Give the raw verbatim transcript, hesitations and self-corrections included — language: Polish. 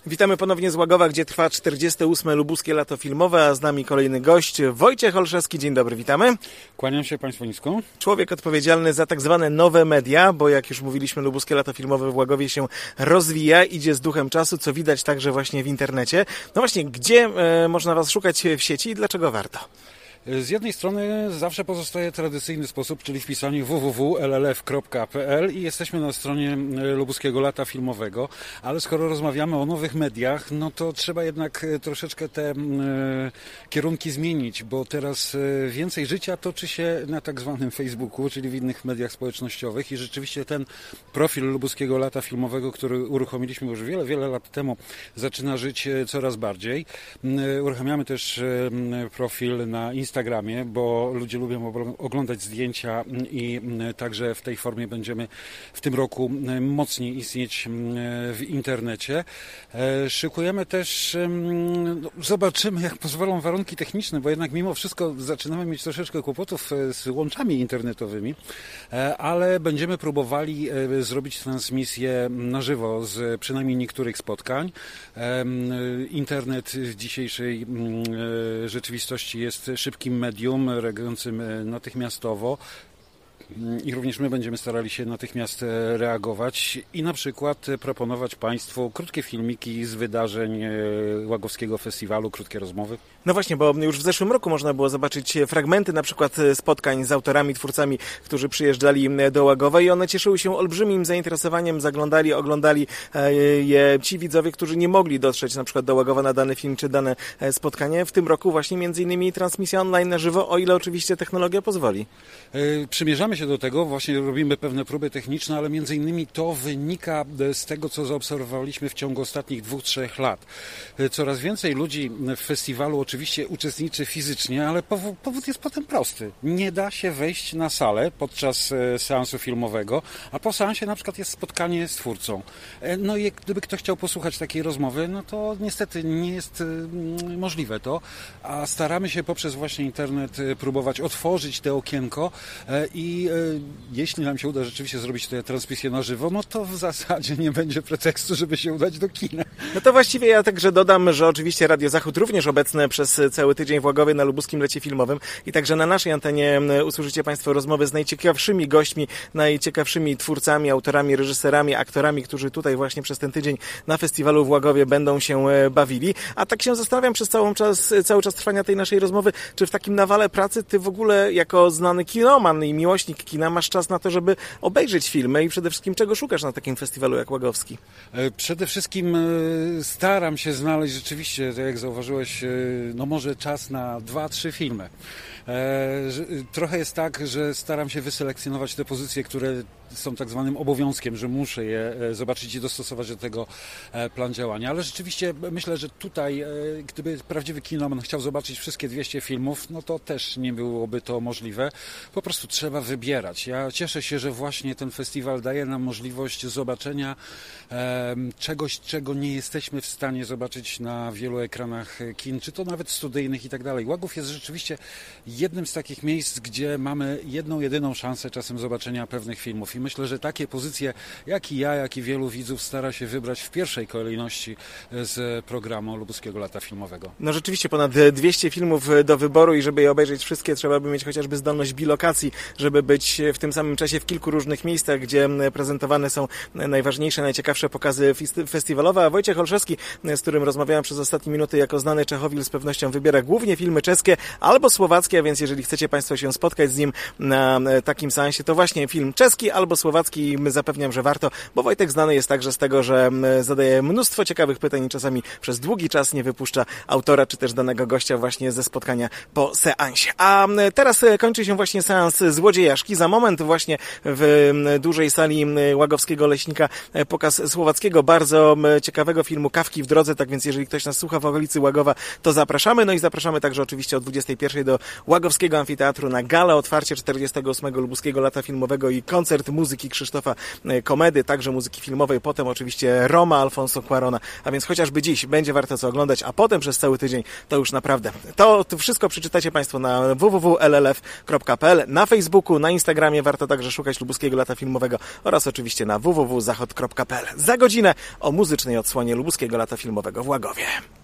Witamy ponownie z Łagowa, gdzie trwa czterdzieste ósme Lubuskie Lato Filmowe, a z nami kolejny gość, Wojciech Olszewski. Dzień dobry, witamy. Kłaniam się Państwu nisko. Człowiek odpowiedzialny za tak zwane nowe media, bo jak już mówiliśmy, Lubuskie Lato Filmowe w Łagowie się rozwija, idzie z duchem czasu, co widać także właśnie w internecie. No właśnie, gdzie e, można Was szukać w sieci i dlaczego warto? Z jednej strony zawsze pozostaje tradycyjny sposób, czyli wpisanie w w w kropka l l f kropka p l i jesteśmy na stronie Lubuskiego Lata Filmowego, ale skoro rozmawiamy o nowych mediach, no to trzeba jednak troszeczkę te e, kierunki zmienić, bo teraz więcej życia toczy się na tak zwanym Facebooku, czyli w innych mediach społecznościowych i rzeczywiście ten profil Lubuskiego Lata Filmowego, który uruchomiliśmy już wiele, wiele lat temu, zaczyna żyć coraz bardziej. Uruchamiamy też profil na Instagramie, Instagramie, bo ludzie lubią oglądać zdjęcia i także w tej formie będziemy w tym roku mocniej istnieć w internecie. Szykujemy też, no, zobaczymy jak pozwolą warunki techniczne, bo jednak mimo wszystko zaczynamy mieć troszeczkę kłopotów z łączami internetowymi, ale będziemy próbowali zrobić transmisję na żywo z przynajmniej niektórych spotkań. Internet w dzisiejszej rzeczywistości jest szybkim medium, reagującym natychmiastowo i również my będziemy starali się natychmiast reagować i na przykład proponować Państwu krótkie filmiki z wydarzeń Łagowskiego Festiwalu, krótkie rozmowy. No właśnie, bo już w zeszłym roku można było zobaczyć fragmenty na przykład spotkań z autorami, twórcami, którzy przyjeżdżali do Łagowa i one cieszyły się olbrzymim zainteresowaniem, zaglądali, oglądali je ci widzowie, którzy nie mogli dotrzeć na przykład do Łagowa na dany film czy dane spotkanie. W tym roku właśnie między innymi transmisja online na żywo, o ile oczywiście technologia pozwoli. Przymierzamy się do tego, właśnie robimy pewne próby techniczne, ale między innymi to wynika z tego, co zaobserwowaliśmy w ciągu ostatnich dwóch, trzech lat. Coraz więcej ludzi w festiwalu oczywiście uczestniczy fizycznie, ale powód, powód jest potem prosty. Nie da się wejść na salę podczas seansu filmowego, a po seansie na przykład jest spotkanie z twórcą. No i gdyby ktoś chciał posłuchać takiej rozmowy, no to niestety nie jest możliwe to, a staramy się poprzez właśnie internet próbować otworzyć te okienko i jeśli nam się uda rzeczywiście zrobić tę transmisję na żywo, no to w zasadzie nie będzie pretekstu, żeby się udać do kina. No to właściwie ja także dodam, że oczywiście Radio Zachód również obecne przez cały tydzień w Łagowie na Lubuskim Lecie Filmowym i także na naszej antenie usłyszycie Państwo rozmowy z najciekawszymi gośćmi, najciekawszymi twórcami, autorami, reżyserami, aktorami, którzy tutaj właśnie przez ten tydzień na festiwalu w Łagowie będą się bawili. A tak się zastanawiam przez całą czas, cały czas trwania tej naszej rozmowy, czy w takim nawale pracy ty w ogóle jako znany kinoman i miłośnik kina masz czas na to, żeby obejrzeć filmy i przede wszystkim czego szukasz na takim festiwalu jak Łagowski? Przede wszystkim staram się znaleźć rzeczywiście, tak jak zauważyłeś, no może czas na dwa, trzy filmy. Trochę jest tak, że staram się wyselekcjonować te pozycje, które są tak zwanym obowiązkiem, że muszę je zobaczyć i dostosować do tego plan działania. Ale rzeczywiście myślę, że tutaj, gdyby prawdziwy kinoman chciał zobaczyć wszystkie dwieście filmów, no to też nie byłoby to możliwe. Po prostu trzeba wybierać. Ja cieszę się, że właśnie ten festiwal daje nam możliwość zobaczenia czegoś, czego nie jesteśmy w stanie zobaczyć na wielu ekranach kin, czy to nawet studyjnych i tak dalej. Łagów jest rzeczywiście jednym z takich miejsc, gdzie mamy jedną, jedyną szansę czasem zobaczenia pewnych filmów. I myślę, że takie pozycje, jak i ja, jak i wielu widzów stara się wybrać w pierwszej kolejności z programu Lubuskiego Lata Filmowego. No rzeczywiście ponad dwieście filmów do wyboru i żeby je obejrzeć wszystkie, trzeba by mieć chociażby zdolność bilokacji, żeby być w tym samym czasie w kilku różnych miejscach, gdzie prezentowane są najważniejsze, najciekawsze pokazy festiwalowe. A Wojciech Olszewski, z którym rozmawiałem przez ostatnie minuty, jako znany Czechowil z pewnością wybiera głównie filmy czeskie albo słowackie, a więc jeżeli chcecie Państwo się spotkać z nim na takim seansie, to właśnie film czeski albo słowacki. Zapewniam, że warto, bo Wojtek znany jest także z tego, że zadaje mnóstwo ciekawych pytań i czasami przez długi czas nie wypuszcza autora czy też danego gościa właśnie ze spotkania po seansie. A teraz kończy się właśnie seans Złodziejaszki. Za moment właśnie w dużej sali Łagowskiego Leśnika pokaz słowackiego, bardzo ciekawego filmu Kawki w drodze, tak więc jeżeli ktoś nas słucha w okolicy Łagowa, to zapraszamy. No i zapraszamy także oczywiście o dwudziestej pierwszej do Łagowa Łagowskiego Amfiteatru na galę otwarcie czterdziestego ósmego Lubuskiego Lata Filmowego i koncert muzyki Krzysztofa Komedy, także muzyki filmowej, potem oczywiście Roma Alfonso Cuarona, a więc chociażby dziś będzie warto co oglądać, a potem przez cały tydzień to już naprawdę. To, to wszystko przeczytacie Państwo na w w w kropka l l f kropka p l, na Facebooku, na Instagramie warto także szukać Lubuskiego Lata Filmowego oraz oczywiście na w w w kropka zachod kropka p l. Za godzinę o muzycznej odsłonie Lubuskiego Lata Filmowego w Łagowie.